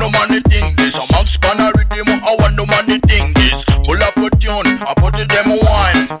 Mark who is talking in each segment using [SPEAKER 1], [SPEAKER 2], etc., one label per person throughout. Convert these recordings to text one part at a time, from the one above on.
[SPEAKER 1] no money thing this. A max pan a rhythm, I want no money thing this. Pull up a tune, I put it them wine.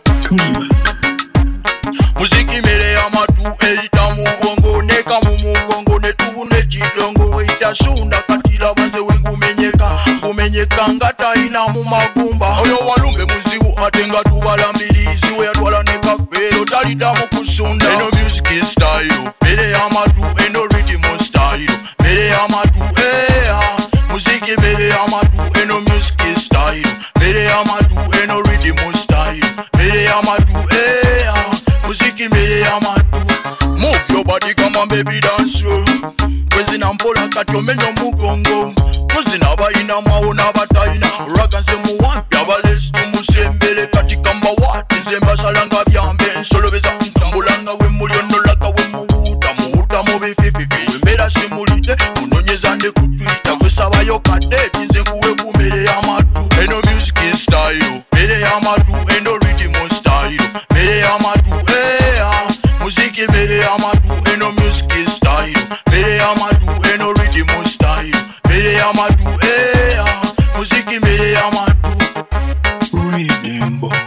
[SPEAKER 1] Muziki mere ya matu eita mugongo, neka mumugongo, netugu nechidongo. Eita sunda katila vanze wengu menyeka ngata ina mumagumba. Oyo walumbe muzigu atenga tubalambirizi, we atwala neka kwero talida mukusunda. Eno music is style, mere ya matu eno rhythm style. Mere ya matu muziki mere ya matu eno music is style. Mere ya matu eno rhythm style. Mere ya matu muziki mere ya matu. Move your body, come on baby dance slow. Kwezi na mpola kati omenyo mugongo. Kwezi na baina maona bataina. Raga nze muwampi abalesi tumusembele. Kati kamba wati nzemba salanga byambe. Nsolobeza ntambulanga we muliono laka we muhuta. Muhuta mubifififi wembera simulite. Munonyeza nde kutwita kwesaba yo kadeti nze kuwe kumere ya matu. Eno music is style. Mere ya matu eno rhythm style. Mere ya matu muziki mere ya matu eno music is style. Mere ya matu eno rhythm style. Mere ya matu muziki mere ya matu. Rhythm boy.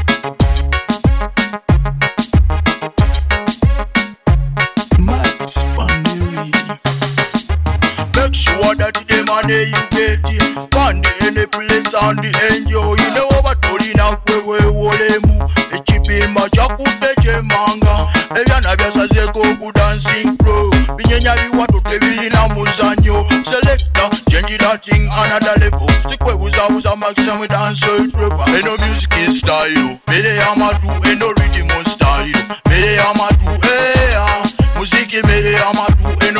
[SPEAKER 1] Max Pandiri. Make sure that the money you get it. Find any place and the enjoy. You know what Tolina kwewe wolemu. Echipimba chakute chemanga. Ebyana byasazeko ku dancing pro. Binyenya biwatu tebina muzanyo. Selector, change that thing another level. Sikwe uza maximum dance trip. Eno music is style. Mere ya matu eno rhythm style. Mere ya matu muziki mere ya matu eno